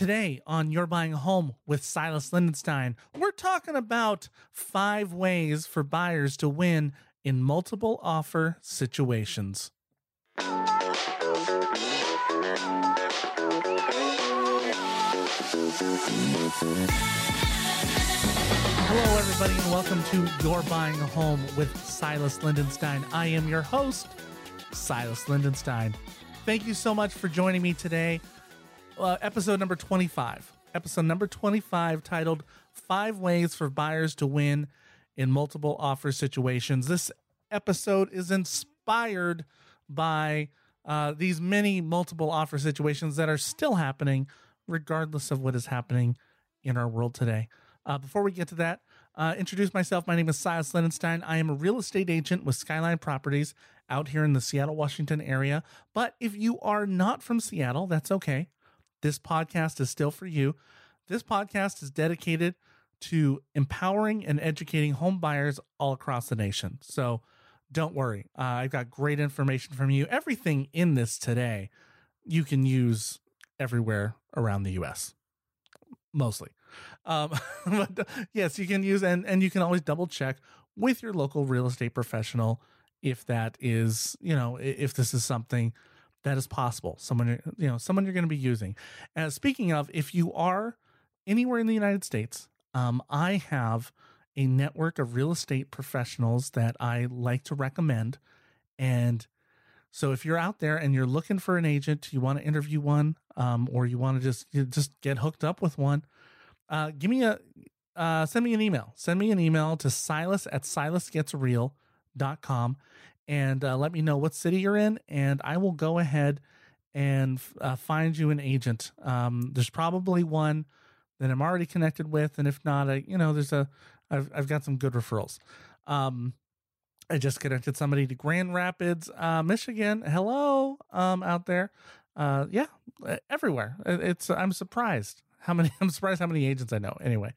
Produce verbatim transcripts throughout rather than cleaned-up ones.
Today on You're Buying a Home with Silas Lindenstein, we're talking about five ways for buyers to win in multiple offer situations. Hello, everybody, and welcome to You're Buying a Home with Silas Lindenstein. I am your host, Silas Lindenstein. Thank you so much for joining me today. Uh, episode number twenty-five. Episode number twenty-five, titled Five Ways for Buyers to Win in Multiple Offer Situations. This episode is inspired by uh, these many multiple offer situations that are still happening, regardless of what is happening in our world today. Uh, before we get to that, uh, introduce myself. My name is Silas Lindenstein. I am a real estate agent with Skyline Properties out here in the Seattle, Washington area. But if you are not from Seattle, that's okay. This podcast is still for you. This podcast is dedicated to empowering and educating home buyers all across the nation. So don't worry. Uh, I've got great information from you. Everything in this today, you can use everywhere around the U S, mostly. Um, but yes, you can use, and, and you can always double check with your local real estate professional if that is, you know, if this is something that is possible. Someone, you know, someone you're going to be using. And speaking of, if you are anywhere in the United States, um, I have a network of real estate professionals that I like to recommend. And so if you're out there and you're looking for an agent, you want to interview one, um, or you want to just, you just get hooked up with one, uh, give me a, uh, send me an email. Send me an email to silas at silas gets real dot com. And uh, let me know what city you're in, and I will go ahead and uh, find you an agent. Um, there's probably one that I'm already connected with, and if not, I, you know, there's a, I've I've got some good referrals. Um, I just connected somebody to Grand Rapids, uh, Michigan. Hello, um, out there, uh, yeah, everywhere. It's I'm surprised how many I'm surprised how many agents I know. Anyway,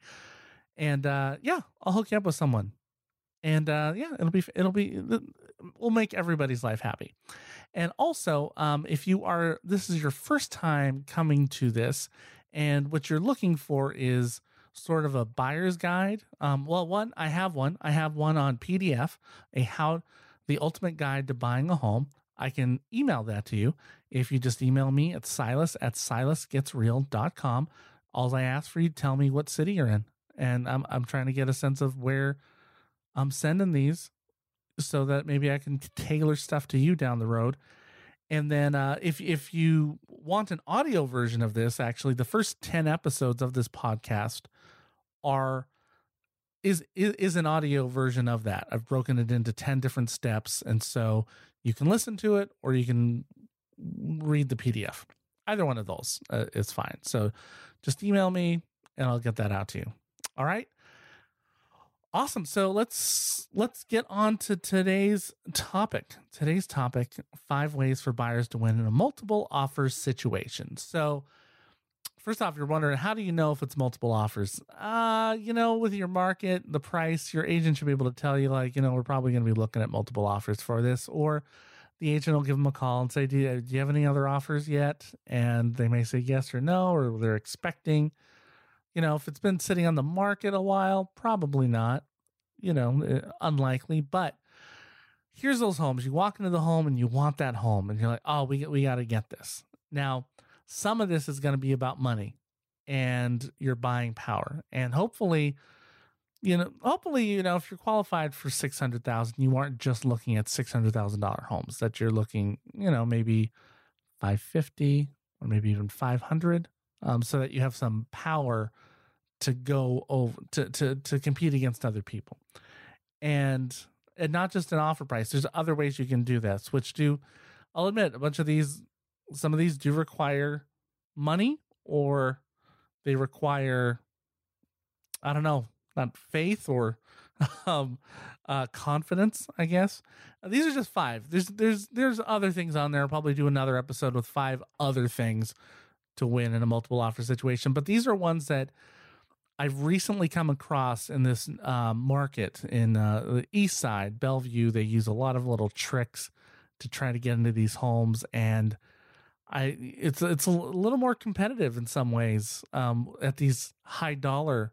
and uh, yeah, I'll hook you up with someone. And uh, yeah, it'll be, it'll be, we'll make everybody's life happy. And also, um, if you are, this is your first time coming to this, and what you're looking for is sort of a buyer's guide. Um, well, one, I have one. I have one on P D F, a how, the ultimate guide to buying a home. I can email that to you if you just email me at silas at silas gets real dot com. All I ask for you, tell me what city you're in, and I'm I'm trying to get a sense of where I'm sending these so that maybe I can tailor stuff to you down the road. And then uh, if if you want an audio version of this, actually, the first ten episodes of this podcast are is, is is an audio version of that. I've broken it into ten different steps, and so you can listen to it or you can read the P D F. Either one of those uh, is fine. So just email me and I'll get that out to you. All right. Awesome. So let's let's get on to today's topic. Today's topic, five ways for buyers to win in a multiple offers situation. So first off, you're wondering, how do you know if it's multiple offers? Uh, you know, with your market, the price, your agent should be able to tell you, like, you know, we're probably going to be looking at multiple offers for this. Or the agent will give them a call and say, do you, do you have any other offers yet? And they may say yes or no, or they're expecting. You know, if it's been sitting on the market a while, probably not, you know, unlikely. But here's those homes. You walk into the home and you want that home and you're like, oh, we, we got to get this. Now, some of this is going to be about money and your buying power. And hopefully, you know, hopefully, you know, if you're qualified for six hundred thousand dollars, you aren't just looking at six hundred thousand dollars homes, that you're looking, you know, maybe five fifty or maybe even five hundred. Um, so that you have some power to go over to, to, to compete against other people, and and not just an offer price. There's other ways you can do this, which do, I'll admit, a bunch of these, some of these do require money, or they require, I don't know, not faith or um, uh, confidence, I guess. Uh, these are just five. There's there's there's other things on there. I'll probably do another episode with five other things to win in a multiple offer situation. But these are ones that I've recently come across in this uh, market in uh, the east side, Bellevue. They use a lot of little tricks to try to get into these homes. And I it's it's a little more competitive in some ways um, at these high dollar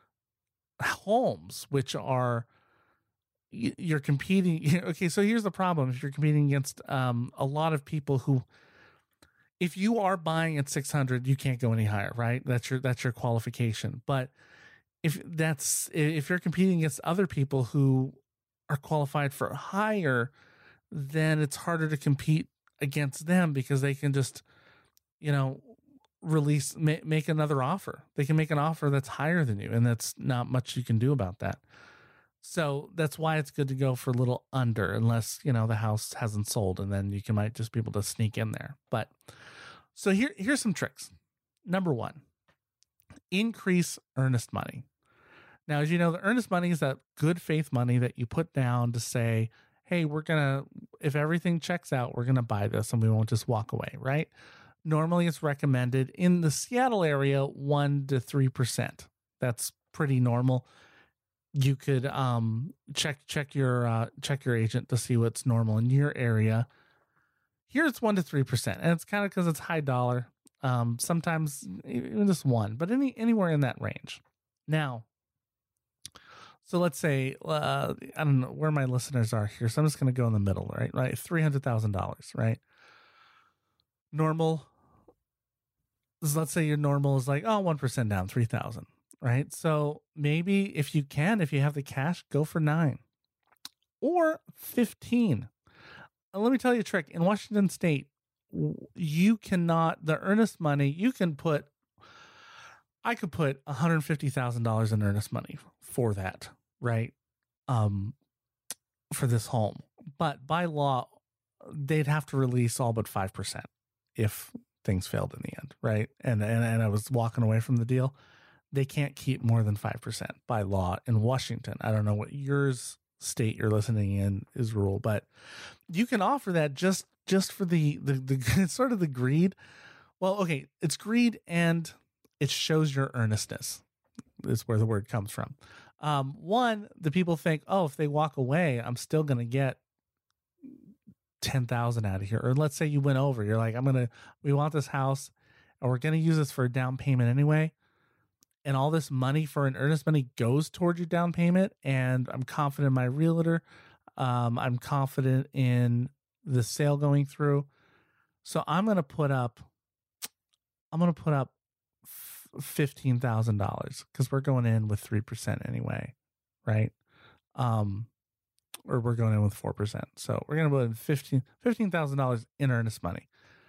homes, which are you're competing. Okay, so here's the problem: if you're competing against um, a lot of people who, if you are buying at six hundred, you can't go any higher, right? That's your that's your qualification. But if that's if you're competing against other people who are qualified for higher, then it's harder to compete against them because they can just, you know, release, ma- make another offer. They can make an offer that's higher than you, and that's not much you can do about that. So that's why it's good to go for a little under, unless, you know, the house hasn't sold, and then you can might just be able to sneak in there. But so here, here's some tricks. Number one, increase earnest money. Now, as you know, the earnest money is that good faith money that you put down to say, hey, we're going to, if everything checks out, we're going to buy this and we won't just walk away, right? Normally it's recommended in the Seattle area, one to three percent. That's pretty normal. You could um, check, check your, uh, check your agent to see what's normal in your area. Here it's one to three percent. And it's kind of because it's high dollar. Um, sometimes even just one, but any, anywhere in that range. Now, so let's say, uh, I don't know where my listeners are here. So I'm just going to go in the middle, right? Right. three hundred thousand dollars, right? Normal. So let's say your normal is like, oh, one percent down, three thousand, right? So maybe if you can, if you have the cash, go for nine or fifteen. And let me tell you a trick. In Washington State, you cannot, the earnest money, you can put, I could put one hundred fifty thousand dollars in earnest money for that, right? Um, for this home. But by law, they'd have to release all but five percent if things failed in the end, right? And, and, and I was walking away from the deal. They can't keep more than five percent by law in Washington. I don't know what yours state you're listening in is rule, but you can offer that just, just for the, the, the sort of the greed. Well, okay. It's greed and it shows your earnestness is where the word comes from. Um, one, the people think, oh, if they walk away, I'm still going to get ten thousand out of here. Or let's say you went over, you're like, I'm going to, we want this house and we're going to use this for a down payment anyway. And all this money for an earnest money goes toward your down payment. And I'm confident in my realtor. Um, I'm confident in the sale going through. So I'm going to put up, I'm going to put up fifteen thousand dollars because we're going in with three percent anyway. Right. Um, or we're going in with four percent. So we're going to put in fifteen thousand dollars in earnest money.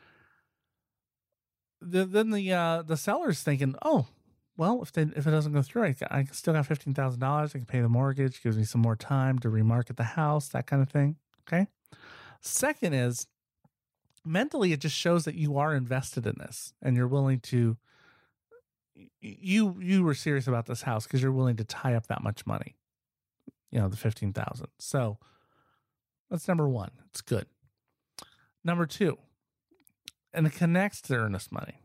The, then the, uh, the seller's thinking, oh, well, if they, if it doesn't go through, I, I still got fifteen thousand dollars. I can pay the mortgage, gives me some more time to remarket the house, that kind of thing. Okay. Second is mentally, it just shows that you are invested in this and you're willing to, you, you were serious about this house because you're willing to tie up that much money, you know, the fifteen thousand. So that's number one. It's good. Number two, and it connects to earnest money.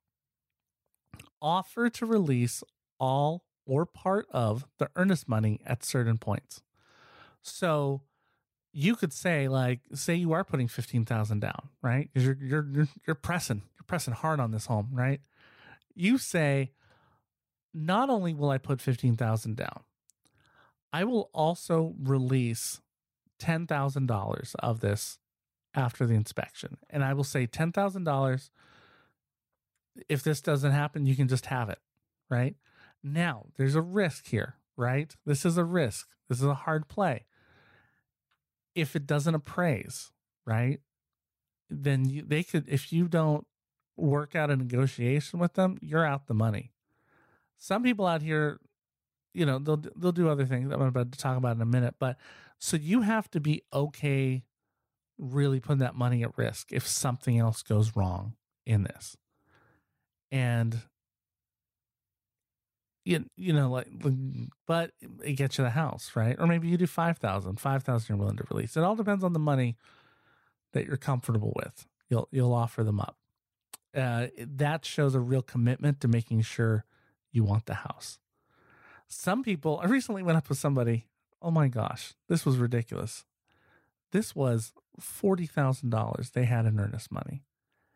Offer to release all or part of the earnest money at certain points. So you could say, like, say you are putting fifteen thousand down, right? Because you're, you're you're you're pressing, you're pressing hard on this home, right? You say, not only will I put fifteen thousand down, I will also release ten thousand dollars of this after the inspection, and I will say ten thousand dollars. If this doesn't happen, you can just have it, right? Now, there's a risk here, right? This is a risk. This is a hard play. If it doesn't appraise, right, then you, they could, if you don't work out a negotiation with them, you're out the money. Some people out here, you know, they'll they'll do other things I'm about to talk about in a minute, but so you have to be okay really putting that money at risk if something else goes wrong in this. And you, you know, like, but it gets you the house, right? Or maybe you do five thousand, five thousand you're willing to release. It all depends on the money that you're comfortable with. You'll, you'll offer them up. Uh, that shows a real commitment to making sure you want the house. Some people, I recently went up with somebody. Oh my gosh, this was ridiculous. This was forty thousand dollars they had in earnest money.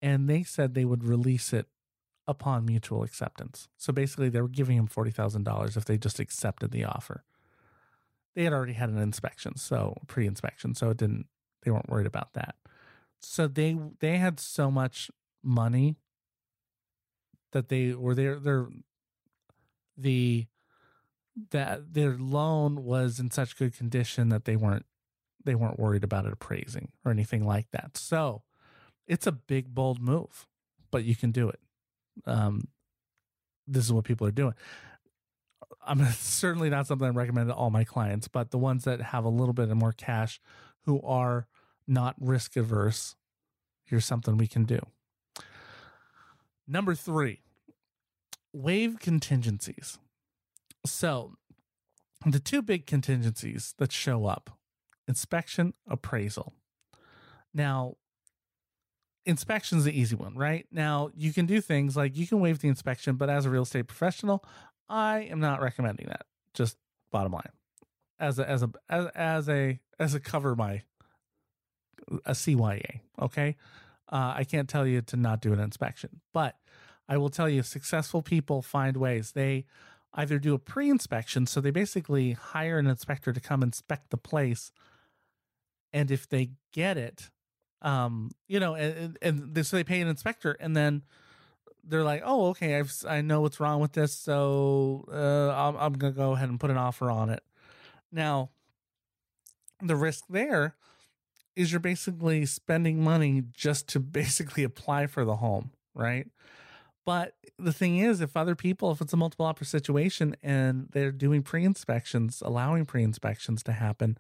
and they said they would release it upon mutual acceptance. So basically they were giving him forty thousand dollars if they just accepted the offer. They had already had an inspection, so pre-inspection, so it didn't, they weren't worried about that. So they they had so much money that they were there their the that their loan was in such good condition that they weren't they weren't worried about it appraising or anything like that. So it's a big, bold move, but you can do it. Um, this is what people are doing. I'm certainly not something I recommend to all my clients, but the ones that have a little bit of more cash who are not risk averse, here's something we can do. Number three, waive contingencies. So the two big contingencies that show up: inspection, appraisal. Now, inspection's the easy one, right? Now, you can do things like you can waive the inspection, but as a real estate professional, I am not recommending that. Just bottom line. As a as a as, as a as a cover my a C Y A, okay? Uh, I can't tell you to not do an inspection, but I will tell you successful people find ways. They either do a pre-inspection, so they basically hire an inspector to come inspect the place, and if they get it, um, you know, and, and they, so they pay an inspector, and then they're like, oh, okay, I've, I know what's wrong with this, so uh, I'm, I'm going to go ahead and put an offer on it. Now, the risk there is you're basically spending money just to basically apply for the home, right? But the thing is, if other people, if it's a multiple offer situation and they're doing pre-inspections, allowing pre-inspections to happen,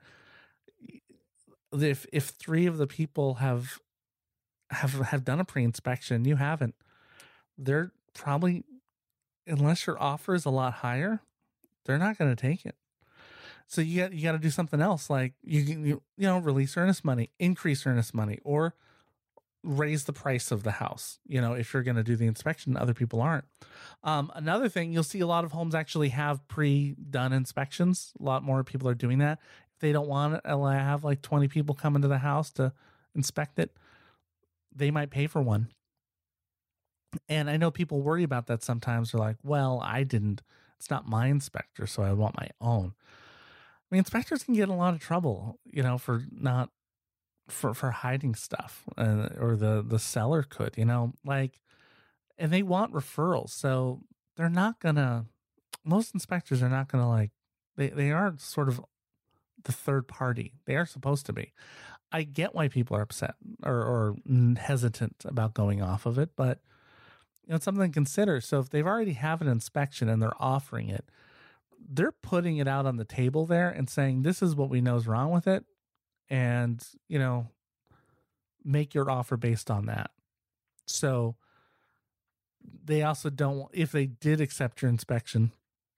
if if three of the people have have have done a pre-inspection, you haven't, they're probably, unless your offer is a lot higher, they're not going to take it. So you got you got to do something else, like you you you know release earnest money, increase earnest money, or raise the price of the house. You know, if you're going to do the inspection, other people aren't. Um, another thing, you'll see a lot of homes actually have pre-done inspections. A lot more people are doing that. If they don't want to have like twenty people come into the house to inspect it, they might pay for one. And I know people worry about that sometimes. They're like, well, I didn't, it's not my inspector, so I want my own. I mean, inspectors can get in a lot of trouble, you know, for not, for, for hiding stuff, uh, or the, the seller could, you know, like, and they want referrals. So they're not gonna, most inspectors are not gonna like, they, they are sort of the third party. They are supposed to be. I get why people are upset or, or hesitant about going off of it, but you know, it's something to consider. So if they've already have an inspection and they're offering it, they're putting it out on the table there and saying, this is what we know is wrong with it. And, you know, make your offer based on that. So they also don't, if they did accept your inspection,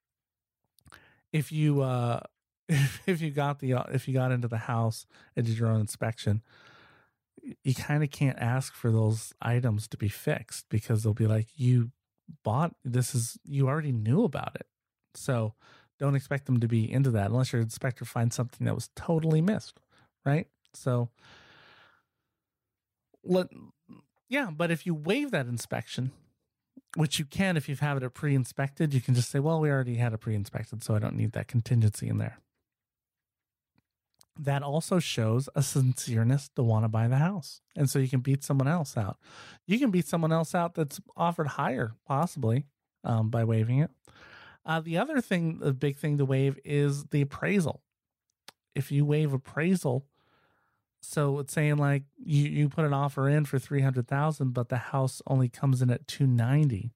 if you, uh, if you got the, if you got into the house and did your own inspection, you kind of can't ask for those items to be fixed, because they'll be like, you bought, this is, you already knew about it. So don't expect them to be into that unless your inspector finds something that was totally missed. Right. So let, yeah. But if you waive that inspection, which you can, if you've had it pre-inspected, you can just say, well, we already had it pre-inspected, so I don't need that contingency in there. That also shows a sincereness to want to buy the house. And so you can beat someone else out. You can beat someone else out that's offered higher, possibly, um, by waiving it. Uh, the other thing, the big thing to waive is the appraisal. If you waive appraisal, so it's saying like you, you put an offer in for three hundred thousand, but the house only comes in at two ninety.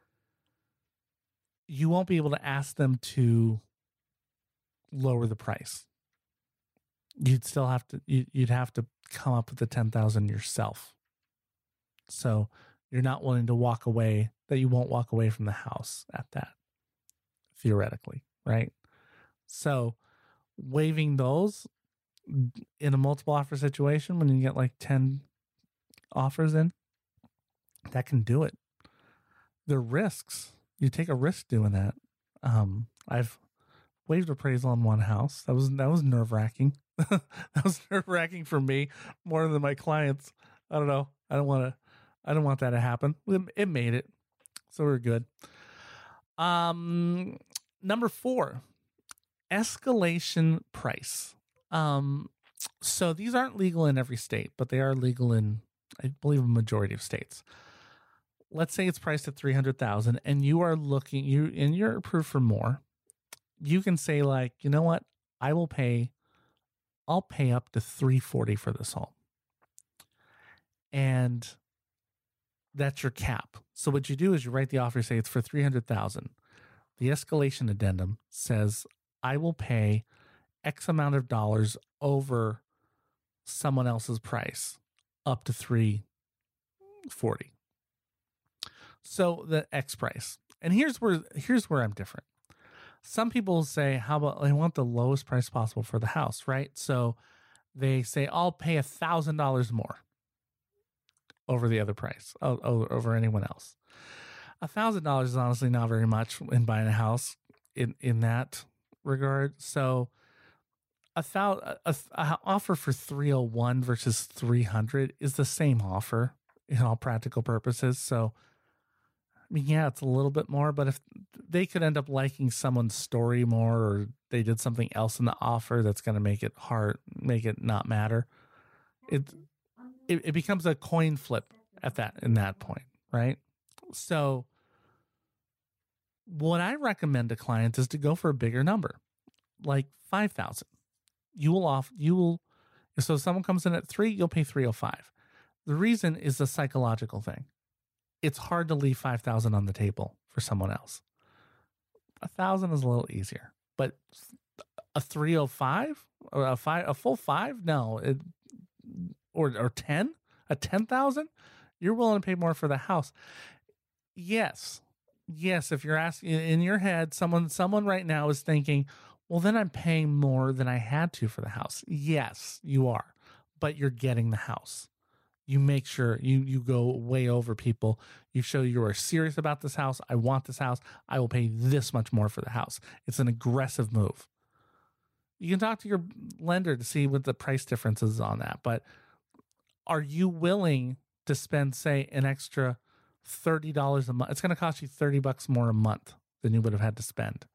You won't be able to ask them to lower the price. You'd still have to, you'd have to come up with the ten thousand yourself. So you're not willing to walk away, that you won't walk away from the house at that, theoretically, right? So waiving those in a multiple offer situation, when you get like ten offers in, that can do it. The risks, you take a risk doing that. Um, I've waived appraisal on one house. That was, that was nerve wracking. That was nerve wracking for me more than my clients. I don't know. I don't want to, I didn't want that to happen. It made it. So we're good. Um, number four, escalation price. Um, so these aren't legal in every state, but they are legal in, I believe, a majority of states. Let's say it's priced at three hundred thousand dollars and you are looking, you and you're approved for more. You can say like, you know what? I will pay, I'll pay up to three forty for this home. And that's your cap. So what you do is you write the offer, say it's for three hundred thousand dollars. The escalation addendum says, I will pay X amount of dollars over someone else's price up to three forty. So the X price. And here's where here's where I'm different. Some people say, how about I want the lowest price possible for the house, right? So they say, I'll pay a thousand dollars more over the other price, over anyone else. A thousand dollars is honestly not very much in buying a house in, in that regard. So a thousand, a, a offer for three oh one versus three hundred is the same offer in all practical purposes. So, I mean, yeah, it's a little bit more, but if they could end up liking someone's story more, or they did something else in the offer that's going to make it hard, make it not matter, it, it it becomes a coin flip at that in that point, right? So, what I recommend to clients is to go for a bigger number, like five thousand. You will off you will so if someone comes in at three, you'll pay three oh five. The reason is a psychological thing. It's hard to leave five thousand on the table for someone else. A thousand is a little easier, but a three oh five or a five, a full five, no, it, or or ten, a ten thousand, you're willing to pay more for the house. Yes, yes. If you're asking in your head, someone someone right now is thinking, well, then I'm paying more than I had to for the house. Yes, you are, but you're getting the house. You make sure you, you go way over people. You show you are serious about this house. I want this house. I will pay this much more for the house. It's an aggressive move. You can talk to your lender to see what the price difference is on that. But are you willing to spend, say, an extra thirty dollars a month? It's going to cost you thirty bucks more a month than you would have had to spend.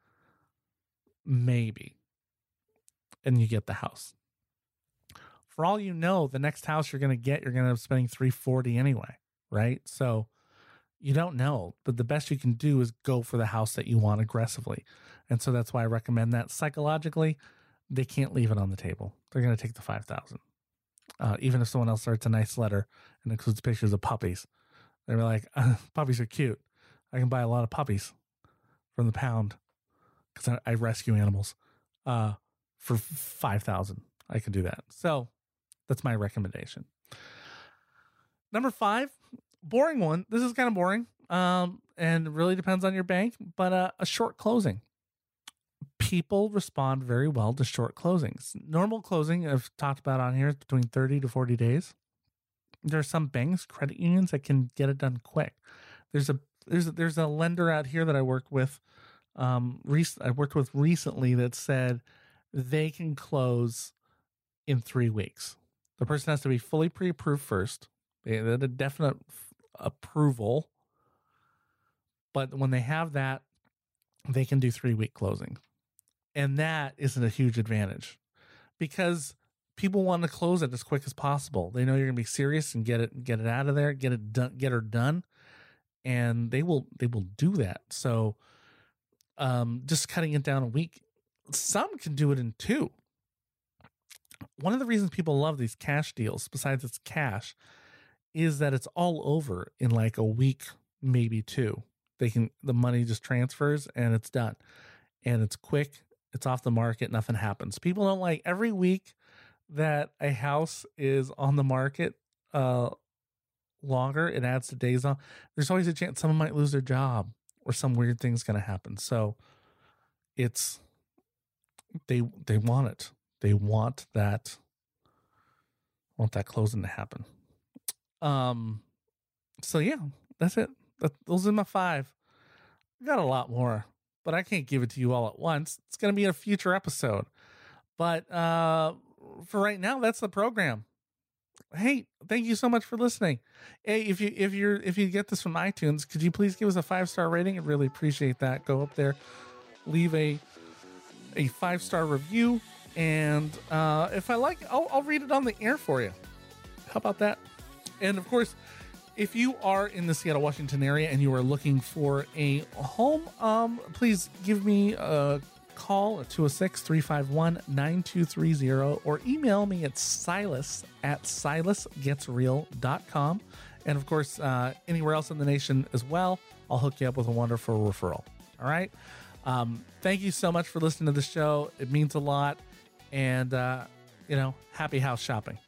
Maybe. And you get the house. For all you know, the next house you're going to get, you're going to end up spending three forty anyway, right? So you don't know, but the best you can do is go for the house that you want aggressively. And so that's why I recommend that. Psychologically, they can't leave it on the table. They're going to take the five thousand. Uh, even if someone else writes a nice letter and includes pictures of puppies, they're like, uh, puppies are cute. I can buy a lot of puppies from the pound because I, I rescue animals uh, for five thousand. I can do that. So that's my recommendation. Number five, boring one. This is kind of boring, um, and really depends on your bank, but uh, a short closing. People respond very well to short closings. Normal closing, I've talked about on here, is between thirty to forty days. There are some banks, credit unions, that can get it done quick. There's a there's a, there's a lender out here that I work with. Um, rec- I worked with recently that said they can close in three weeks. The person has to be fully pre-approved first. They had a definite f- approval. But when they have that, they can do three-week closing. And that isn't a huge advantage because people want to close it as quick as possible. They know you're going to be serious and get it get it out of there, get it done, get her done. And they will they will do that. So um, just cutting it down a week, some can do it in two. One of the reasons people love these cash deals, besides it's cash, is that it's all over in like a week, maybe two. They can, the money just transfers and it's done. And it's quick. It's off the market. Nothing happens. People don't like every week that a house is on the market uh, longer. It adds to days on. There's always a chance someone might lose their job or some weird thing's going to happen. So it's, they, they want it. They want that, want that closing to happen. Um, so yeah, that's it. That, those are my five. I got a lot more, but I can't give it to you all at once. It's going to be a future episode. But uh, for right now, that's the program. Hey, thank you so much for listening. Hey, if you if you're if you get this from iTunes, could you please give us a five star rating? I'd really appreciate that. Go up there, leave a a five star review, and uh, if I like, I'll, I'll read it on the air for you. How about that? And of course, if you are in the Seattle, Washington area and you are looking for a home, um, please give me a call at two oh six, three five one, nine two three zero or email me at silas at silas gets real dot com. And of course, uh, anywhere else in the nation as well, I'll hook you up with a wonderful referral. All right. Um, thank you so much for listening to the show. It means a lot. And, uh, you know, happy house shopping.